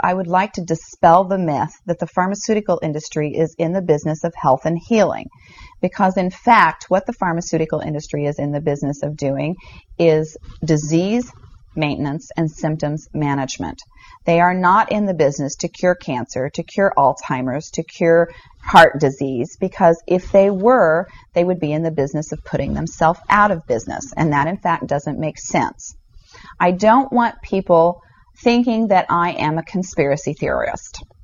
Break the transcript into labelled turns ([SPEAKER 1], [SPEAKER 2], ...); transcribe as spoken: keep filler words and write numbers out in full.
[SPEAKER 1] I would like to dispel the myth that the pharmaceutical industry is in the business of health and healing. Because in fact, what the pharmaceutical industry is in the business of doing is disease maintenance and symptoms management. They are not in the business to cure cancer, to cure Alzheimer's, to cure heart disease, because if they were, they would be in the business of putting themselves out of business, and that in fact doesn't make sense. I don't want people thinking that I am a conspiracy theorist.